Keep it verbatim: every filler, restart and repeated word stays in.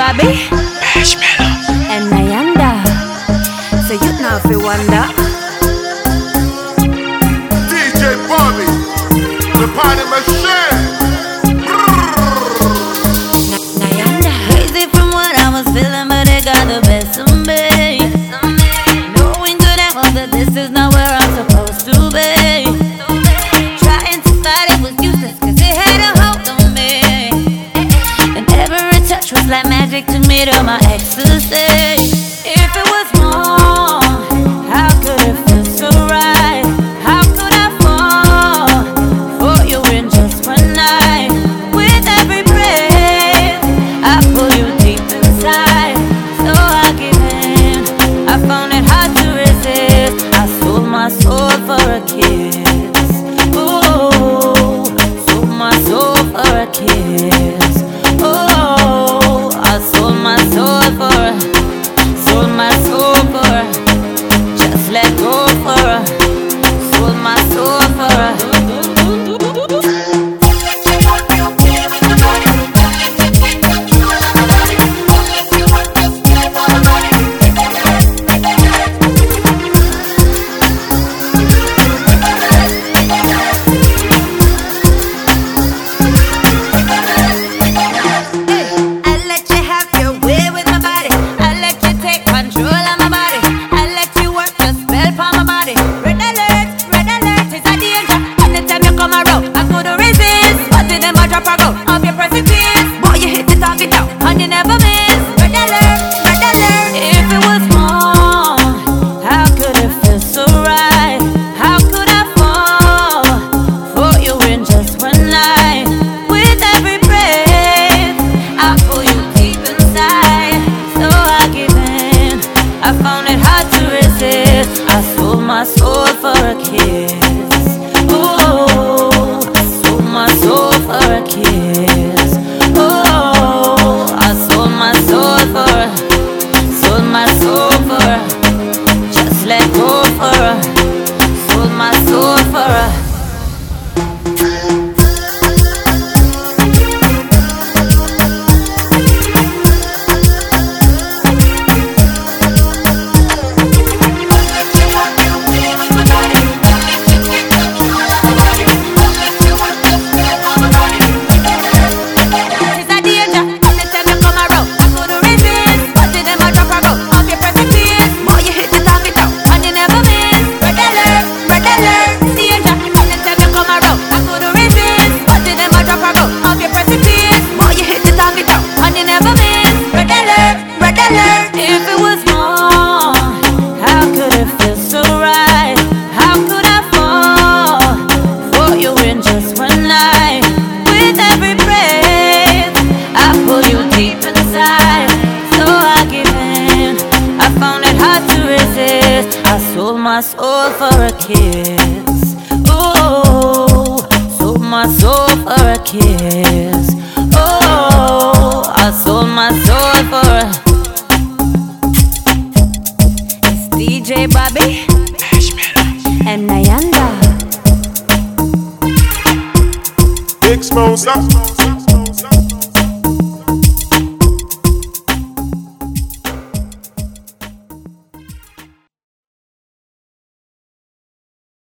Bobby and Nayanda. So you know if you wonder. D J Bobby, the party machine. Nayanda. Crazy from what I was feeling, but it got the best of me. Knowing good and well that this is not where I'm supposed to be. Trying to fight it was useless, cause it had a hold on me. And every touch was like magic to me, to my ecstasy. If it was more, how could it feel so right? How could I fall for you in just one night? With every breath, I pull you deep inside, so I give in. I found it hard to resist. I sold my soul for a kiss. Ooh, sold my soul for a kiss. Oh, I sold my soul for a, sold my soul for a, just let go for a, sold my soul for a. I sold my soul for a kiss. Oh, sold my soul for a kiss. Oh, I sold my soul for a, sold my soul for a, just let go for a, sold my soul for a. I sold my soul for a kiss. Oh, sold my soul for a kiss. Oh, I sold my soul for a. It's D J Bobby and Nayanda. Big Smosa.